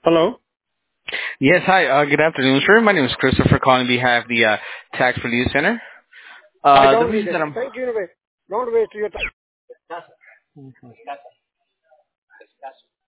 Hello. Yes, hi. Good afternoon, sir. My name is Christopher calling on behalf of the Tax Relief Center. I The don't need reason it. that I'm Thank you. Don't waste your time.